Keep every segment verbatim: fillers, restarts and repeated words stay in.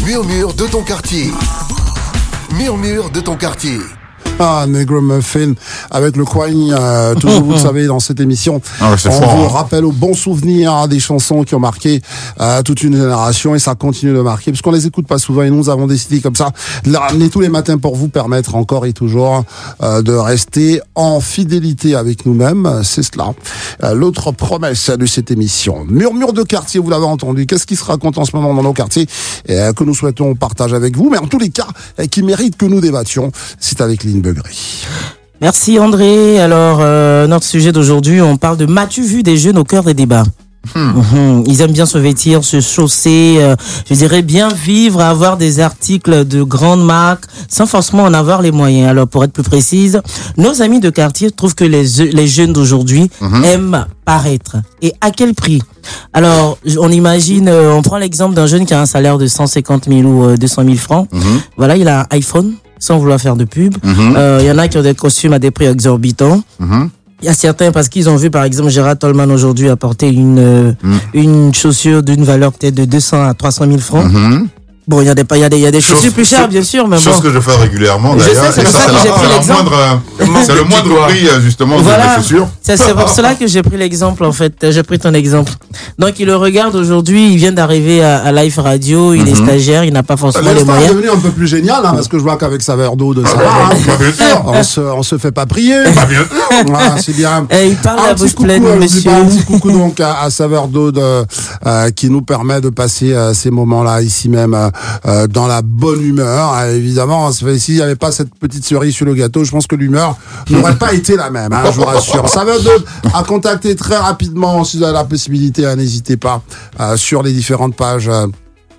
Murmure de ton quartier. Murmure de ton quartier. Ah, Negro Muffin avec le coin, euh, toujours vous le savez dans cette émission, ah ouais, on fort, vous hein. rappelle aux bons souvenirs des chansons qui ont marqué euh, toute une génération et ça continue de marquer parce qu'on les écoute pas souvent et nous avons décidé comme ça de les ramener tous les matins pour vous permettre encore et toujours euh, de rester en fidélité avec nous-mêmes, c'est cela. Euh, l'autre promesse de cette émission, Murmure de quartier, vous l'avez entendu, qu'est-ce qui se raconte en ce moment dans nos quartiers et, euh, que nous souhaitons partager avec vous, mais en tous les cas euh, qui mérite que nous débattions, c'est avec Lynn Beugry. Merci André. Alors, euh, notre sujet d'aujourd'hui, on parle de m'as-tu vu des jeunes au cœur des débats. Hmm. Mmh. Ils aiment bien se vêtir, se chausser, euh, je dirais bien vivre, avoir des articles de grandes marques sans forcément en avoir les moyens. Alors, pour être plus précise, nos amis de quartier trouvent que les, les jeunes d'aujourd'hui mmh. aiment paraître. Et à quel prix? Alors, on imagine, euh, on prend l'exemple d'un jeune qui a un salaire de cent cinquante mille ou euh, deux cent mille francs. Mmh. Voilà, il a un iPhone, sans vouloir faire de pub. Il mmh. euh, y en a qui ont des costumes à des prix exorbitants. Mmh. Il y a certains, parce qu'ils ont vu, par exemple, Gérard Tolman aujourd'hui apporter une, euh, mmh. une chaussure d'une valeur peut-être de deux cents à trois cent mille francs. Mmh. Bon, il y a des, il y a des, il y a des chose, chaussures plus chères, chose, bien sûr, mais chose bon. que je fais régulièrement, d'ailleurs. Je sais, c'est pour ça, ça que j'ai pris l'exemple. Moindre, c'est le moindre prix, justement, voilà, de chaussures. C'est, c'est pour cela que j'ai pris l'exemple, en fait. J'ai pris ton exemple. Donc, il le regarde aujourd'hui, il vient d'arriver à, à Live Radio, il mm-hmm. est stagiaire, il n'a pas forcément les moyens. C'est devenu un peu plus génial, hein, parce que je vois qu'avec Saveur d'eau de ça va, hein, on se, on se fait pas prier. Voilà, c'est bien. Et il parle à la bouche pleine, monsieur. Un petit coucou donc à, à Saveur d'eau de, euh, qui nous permet de passer euh, ces moments-là ici même euh, dans la bonne humeur. Ah, évidemment, s'il n'y avait pas cette petite cerise sur le gâteau, je pense que l'humeur n'aurait pas été la même, hein, je vous rassure. Ça veut dire à contacter très rapidement si vous avez la possibilité, hein, n'hésitez pas euh, sur les différentes pages euh,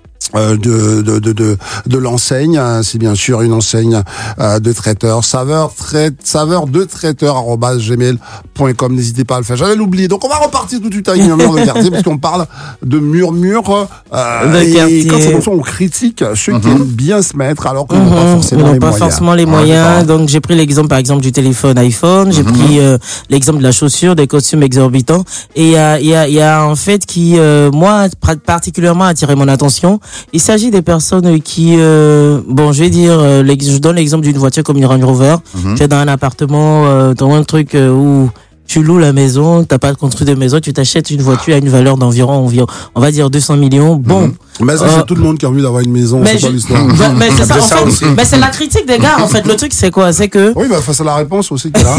de de de de, de l'enseigne. C'est bien sûr une enseigne euh, de traiteur. Saveur trait saveur de traiteur arobase gmail point com. N'hésitez pas à le faire. J'allais l'oublier. Donc on va repartir tout de suite avec Murmure de quartier parce qu'on parle de murmure euh, de et quartier. Quand c'est comme ça, on critique ceux mm-hmm. qui aiment bien se mettre alors qu'on n'a mm-hmm. pas forcément on les pas moyens. forcément les moyens. Ah, donc j'ai pris l'exemple par exemple du téléphone iPhone. J'ai mm-hmm. pris euh, l'exemple de la chaussure, des costumes exorbitants. Et il y a il y a il y a en fait qui euh, moi particulièrement attiré mon attention. Il s'agit des personnes qui, euh, bon, je vais dire, euh, je donne l'exemple d'une voiture comme une Range Rover. Mm-hmm. Tu es dans un appartement, euh, dans un truc euh, où tu loues la maison, t'as pas construit de maison, tu t'achètes une voiture à une valeur d'environ, environ, on va dire deux cents millions. Bon. Mm-hmm. Mais ça, euh, c'est tout le monde qui a envie d'avoir une maison, c'est je, pas l'histoire. Bah, mais c'est ça, en fait, aussi. Mais c'est la critique des gars, en fait. Le truc, c'est quoi? C'est que. Oui, bah, face à la réponse aussi qu'il y a.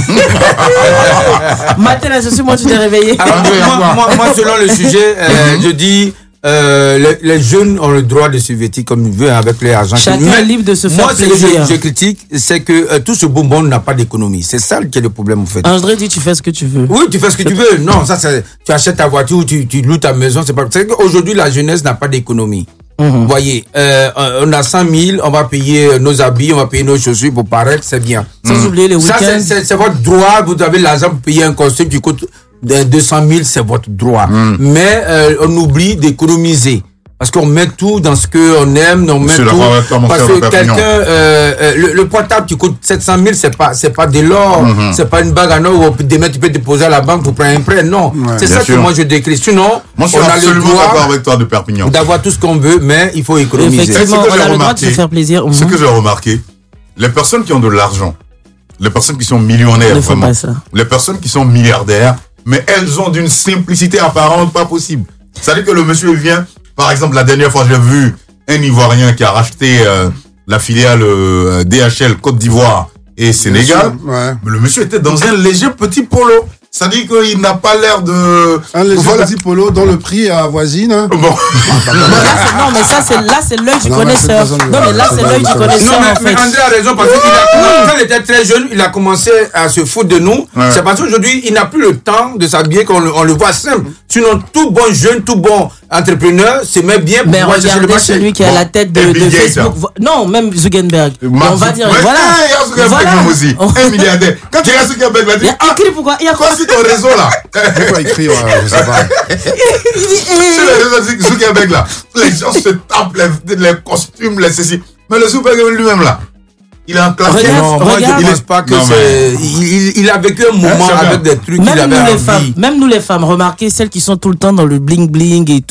Matin, là, je suis, moi, tu t'es réveillé. Alors, moi, moi, moi, selon le sujet, euh, je dis, Euh, les, les jeunes ont le droit de se vêtir comme ils veulent avec leur argent. Chacun est libre de se faire moi, plaisir. Moi, ce que je, je critique, c'est que euh, tout ce bonbon n'a pas d'économie. C'est ça qui est le problème, en fait. André dit, tu fais ce que tu veux. Oui, tu fais ce que tu veux. Non, ça, c'est, tu achètes ta voiture, tu, tu loues ta maison. C'est pas, c'est qu'aujourd'hui, la jeunesse n'a pas d'économie. Mm-hmm. Vous voyez, euh, on a cent mille, on va payer nos habits, on va payer nos chaussures pour paraître, c'est bien. Sans mm. oublier les week-ends. Ça, c'est, c'est, c'est votre droit. Vous avez l'argent pour payer un costume qui coûte deux cent mille, c'est votre droit. Mm. Mais euh, on oublie d'économiser. Parce qu'on met tout dans ce qu'on aime, on met Monsieur tout. Parce que quelqu'un, euh, euh, le, le portable qui coûte sept cent mille, c'est pas, c'est pas de l'or, mm-hmm. c'est pas une bague en or où demain tu peux déposer à la banque pour prendre un prêt. Non, ouais, c'est ça sûr. Que moi je décris. Sinon, moi, je suis on a le droit avec toi de Perpignan. d'avoir tout ce qu'on veut, mais il faut économiser. Effectivement, on a le droit de se faire plaisir. Ce que j'ai remarqué, les personnes qui ont de l'argent, les personnes qui sont millionnaires, vraiment, les personnes qui sont milliardaires, mais elles ont d'une simplicité apparente pas possible. C'est-à-dire que le monsieur vient. Par exemple, la dernière fois, j'ai vu un Ivoirien qui a racheté euh, la filiale euh, D H L Côte d'Ivoire et Sénégal. Ouais. Mais le monsieur était dans un léger petit polo. Ça dit qu'il n'a pas l'air de... Un léger voilà. petit polo dont le prix avoisine. Hein. Bon. Non, mais ça, c'est, là, c'est l'œil du non, connaisseur. Non, mais là, c'est, c'est l'œil du connaisseur, non, mais, en fait. Mais André a raison, parce qu'il a, quand il était très jeune, il a commencé à se foutre de nous. Ouais. C'est parce qu'aujourd'hui, il n'a plus le temps de s'habiller qu'on le, on le voit simple. Sinon, tout bon jeune, tout bon entrepreneur se met bien pour pouvoir chercher le marché. Celui qui bon. a la tête de, de Facebook. Non, même Zuckerberg. On va dire, ouais, voilà. Il y a Zuckerberg voilà. aussi. Un milliardaire. Quand tu regardes Zuckerberg, il a dit, il a écrit pourquoi? Il y a quoi sur ton réseau, là? Pourquoi écrire, je sais pas. Sur le réseau Zuckerberg, là, les gens se tapent les, les costumes, les ceci. Mais le Zuckerberg lui-même, là, il est en classe. Regarde, non, moi, regarde. je ne pense pas que non, c'est... Il, il, il a vécu un moment hein, avec des trucs même qu'il avait nous, les envie. Femmes, même nous, les femmes, remarquez, celles qui sont tout le temps dans le bling-bling et tout.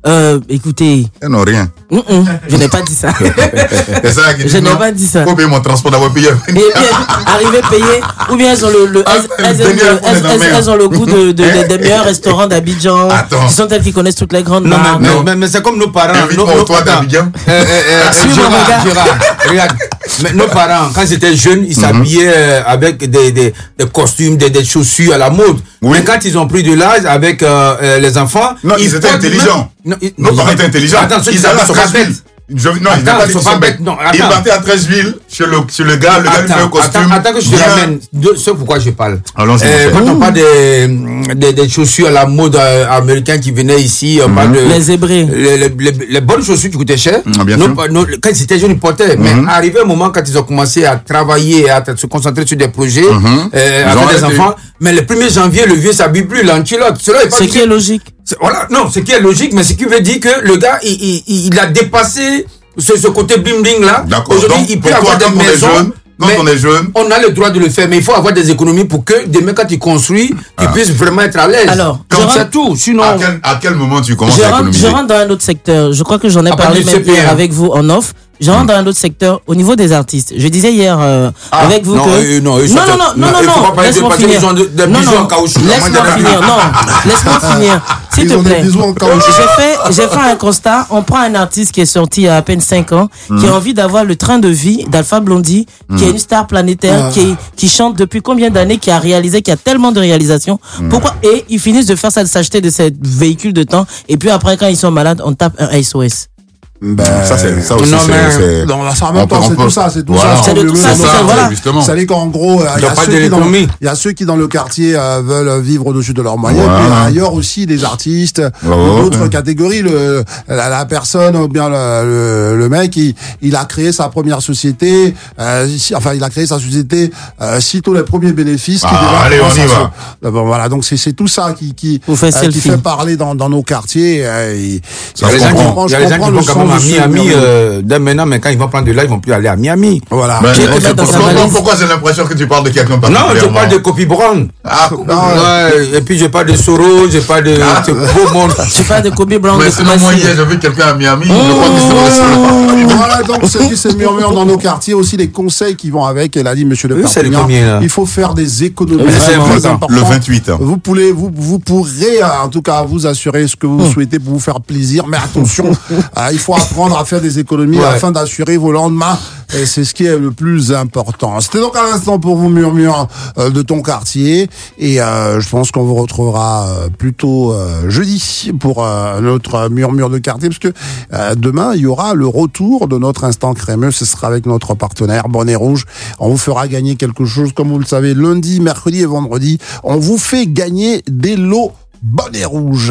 Euh, écoutez. Elles n'ont rien. Mm -mm, je n'ai pas dit ça. C'est ça qui dit je n'ai pas dit ça. Faut payer mon transport d'avoir payé. Et puis, arriver payé, ou bien elles ont le, le elles, elles, elles, elles, elles, elles ont le goût de, de, de, des meilleurs restaurants d'Abidjan. Attends. Ce sont elles qui connaissent toutes les grandes non, marques. Mais, mais, mais, mais c'est comme nos parents. Invite-moi au toit d'Abidjan. Euh, euh, euh, Gérard, Gérard, regarde. Mais nos parents, quand ils étaient jeunes, ils s'habillaient euh, avec des, des, des costumes, des, des chaussures à la mode. Oui. Mais quand ils ont pris de l'âge avec euh, euh, les enfants, non, ils, ils étaient intelligents. Même... Non, ils... Nos parents étaient intelligents. Attends, ceux ils qui allaient sont pas bêtes. Je, non, attends, ils n'ont pas dit qu'ils sont bêtes. Non, ils partaient à Treichville, chez le, chez le gars, le gars lui fait un costume. Attends, attends que je te ramène de ce pourquoi je parle. Allons-y. Euh, quand on parle des, des, des chaussures à la mode euh, américaine qui venaient ici, on mm-hmm. parle de... Les zébrés. Les, les, les, les bonnes chaussures qui coûtaient cher. Mm, bien nos, sûr. nos, quand ils étaient jeunes, ils portaient. Mm-hmm. Mais arrivé un moment, quand ils ont commencé à travailler, à se concentrer sur des projets, mm-hmm. euh, avec des enfants, mais le premier janvier, le vieux s'habille plus, l'antilote. C'est qui est logique. Voilà, non, ce qui est logique, mais ce qui veut dire que le gars, il, il, il a dépassé ce, ce côté bling bling là. Aujourd'hui, il peut avoir des maisons. Jeune, quand on est jeune, on a le droit de le faire, mais il faut avoir des économies pour que demain, quand il construit, ah. il puisse vraiment être à l'aise. Alors, c'est tout. Sinon, à quel, à quel moment tu commences je à rentre, économiser? Je rentre dans un autre secteur. Je crois que j'en ai ah, parlé même hier avec vous en off. Je rentre dans un autre secteur au niveau des artistes. Je disais hier euh, ah, avec vous non, que euh, non, euh, non, non, non, non, non, non, laisse-moi finir. Non, non, laisse-moi finir. Non, laisse-moi finir. S'il te plaît. J'ai fait, j'ai fait un constat. On prend un artiste qui est sorti il y a à peine cinq ans, mmh. qui a envie d'avoir le train de vie d'Alpha Blondy, mmh. qui est une star planétaire, mmh. qui, qui chante depuis combien d'années, qui a réalisé, qui a tellement de réalisations. Mmh. Pourquoi? Et ils finissent de faire ça, de s'acheter de ces véhicules de temps. Et puis après, quand ils sont malades, on tape un S O S. Ben, ça c'est ça aussi non, c'est non, là, ça en même temps c'est tout ça c'est tout voilà. ça c'est tout ça, ça voilà. Ça dit qu'en gros il y a ceux qui dans il y a ceux qui dans le quartier euh, veulent vivre au-dessus de leurs moyens voilà. Et puis ailleurs aussi des artistes voilà. D'autres ouais. catégories le la, la personne ou bien le, le, le mec il, il a créé sa première société euh, enfin il a créé sa société euh, sitôt les premiers bénéfices ah, qui allez on y va se... bon, voilà donc c'est c'est tout ça qui qui euh, qui fait parler dans dans nos quartiers euh, et il y a les gens qui vont quand même à Miami euh, dès maintenant, mais quand ils vont prendre de là, ils vont plus aller à Miami. Voilà. Ben, c'est pourquoi, pourquoi j'ai l'impression que tu parles de quelqu'un particulièrement? Non, je parle de Kobe Brown. Ah, non, ouais, et puis je parle de Soros, je parle de ah. beau monde. Je parle de Kobe Brown. Mais sinon, moi, hier, j'ai vu quelqu'un à Miami. Oh, je crois que c'est oh, voilà, donc ce qui se murmure dans nos quartiers, aussi les conseils qui vont avec. Elle a dit, monsieur le Perpignan, il faut faire des économies. C'est important. Le vingt-huit. Vous pourrez, vous, vous pourrez, en tout cas, vous assurer ce que vous souhaitez pour vous faire plaisir. Mais attention, il faut apprendre à faire des économies ouais. afin d'assurer vos lendemains. Et c'est ce qui est le plus important. C'était donc à l'instant pour vous murmure euh, de ton quartier. Et euh, je pense qu'on vous retrouvera euh, plutôt euh, jeudi pour euh, notre murmure de quartier. Parce que euh, demain, il y aura le retour de notre instant crémeux. Ce sera avec notre partenaire Bonnet Rouge. On vous fera gagner quelque chose. Comme vous le savez, lundi, mercredi et vendredi, on vous fait gagner des lots Bonnet Rouge.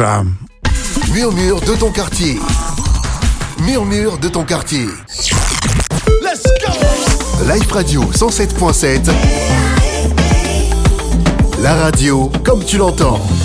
Murmure de ton quartier. Murmure de ton quartier. Let's go! Live Radio cent sept point sept. La radio comme tu l'entends.